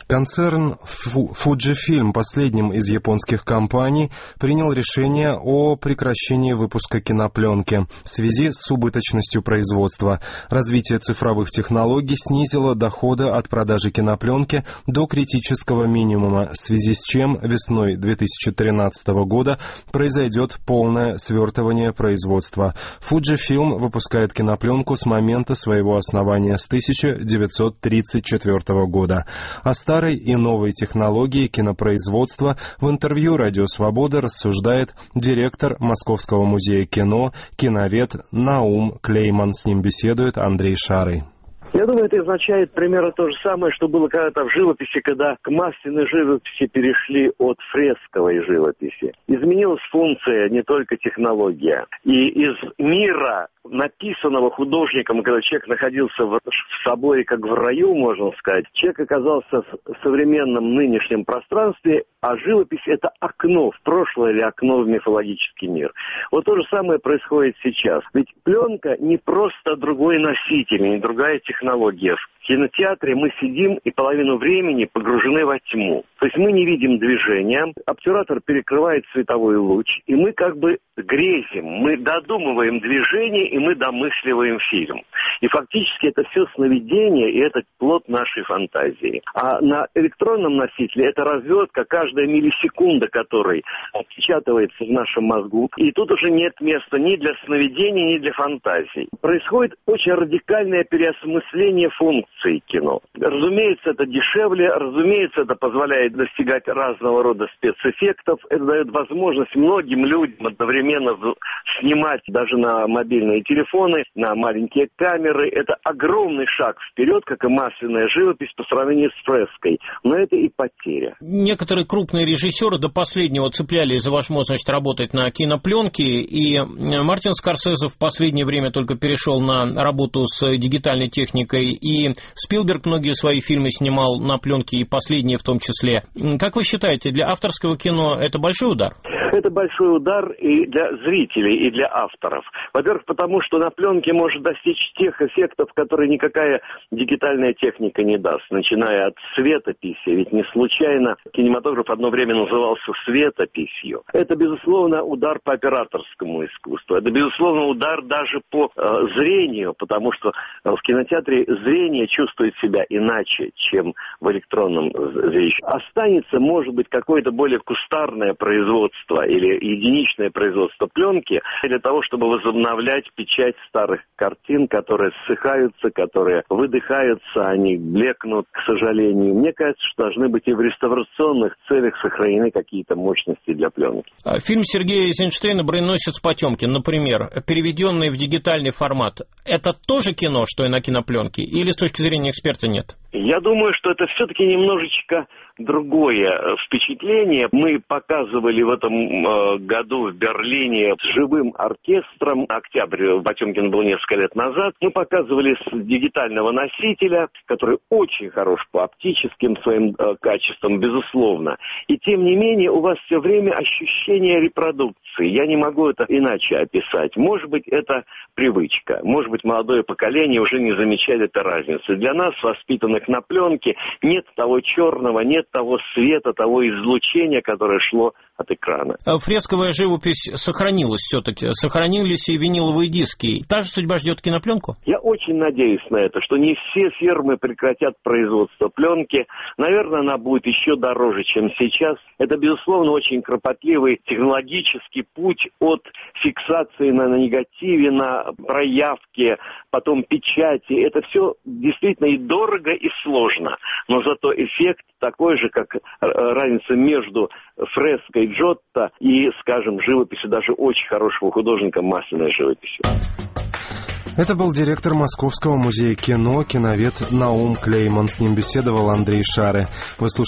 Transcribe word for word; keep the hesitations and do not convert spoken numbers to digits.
Концерн Fujifilm, последним из японских компаний, принял решение о прекращении выпуска кинопленки в связи с убыточностью производства. Развитие цифровых технологий снизило доходы от продажи кинопленки до критического минимума, в связи с чем весной две тысячи тринадцатого года произойдет полное свертывание производства. Fujifilm выпускает кинопленку с момента своего основания с тысяча девятьсот тридцать четвёртого года. О старой и новой технологии кинопроизводства в интервью «Радио Свобода» рассуждает директор Московского музея кино, киновед Наум Клейман. С ним беседует Андрей Шарый. Я думаю, это означает примерно то же самое, что было когда-то в живописи, когда к масляной живописи перешли от фресковой живописи. Изменилась функция, не только технология. И из мира, написанного художником, когда человек находился в, в соборе как в раю, можно сказать, человек оказался в современном нынешнем пространстве, а живопись — это окно в прошлое или окно в мифологический мир. Вот то же самое происходит сейчас. Ведь пленка не просто другой носитель, не другая технология. В кинотеатре мы сидим и половину времени погружены во тьму. То есть мы не видим движения, обтюратор перекрывает световой луч, и мы как бы грезим, мы додумываем движение, и мы домысливаем фильм. И фактически это все сновидение, и это плод нашей фантазии. А на электронном носителе это развертка, каждая миллисекунда которой отпечатывается в нашем мозгу. И тут уже нет места ни для сновидений, ни для фантазий. Происходит очень радикальное переосмысление функций кино. Разумеется, это дешевле, разумеется, это позволяет достигать разного рода спецэффектов. Это дает возможность многим людям одновременно снимать даже на мобильные телефоны, на маленькие камеры. Это огромный шаг вперед, как и масляная живопись по сравнению с фреской. Но это и потеря. Некоторые крупные режиссеры до последнего цеплялись за возможность работать на кинопленке, и Мартин Скорсезе в последнее время только перешел на работу с дигитальной техникой, и Спилберг многие свои фильмы снимал на пленке, и последние в том числе. Как вы считаете, для авторского кино это большой удар? Это большой удар и для зрителей, и для авторов. Во-первых, потому что на пленке может достичь тех эффектов, которые никакая дигитальная техника не даст, начиная от светописи. Ведь не случайно кинематограф одно время назывался светописью. Это, безусловно, удар по операторскому искусству. Это, безусловно, удар даже по э, зрению, потому что в кинотеатре зрение чувствует себя иначе, чем в электронном зрении. Останется, может быть, какое-то более кустарное производство или единичное производство пленки для того, чтобы возобновлять печать старых картин, которые ссыхаются, которые выдыхаются, они блекнут, к сожалению. Мне кажется, что должны быть и в реставрационных целях сохранены какие-то мощности для пленки. Фильм Сергея Эйзенштейна «Броненосец Потемкин», например, переведенный в дигитальный формат, это тоже кино, что и на кинопленке, или с точки зрения эксперта нет? Я думаю, что это все-таки немножечко другое впечатление. Мы показывали в этом э, году в Берлине с живым оркестром. Октябрь Потемкин был несколько лет назад. Мы показывали с дигитального носителя, который очень хорош по оптическим своим э, качествам, безусловно. И тем не менее у вас все время ощущение репродукции. Я не могу это иначе описать. Может быть, это привычка. Может быть, молодое поколение уже не замечает этой разницы. Для нас, воспитанных на пленке, нет того черного, нет того света, того излучения, которое шло от экрана. Фресковая живопись сохранилась все-таки. Сохранились и виниловые диски. Та же судьба ждет кинопленку? Я очень надеюсь на это, что не все фирмы прекратят производство пленки. Наверное, она будет еще дороже, чем сейчас. Это, безусловно, очень кропотливый технологический путь от фиксации на, на негативе, на проявке, потом печати. Это все действительно и дорого, и сложно. Но зато эффект такой же, как разница между фреской Джотто и, скажем, живописью даже очень хорошего художника масляной живописью. Это был директор Московского музея кино, киновед Наум Клейман. С ним беседовал Андрей Шарый. Вы слушаете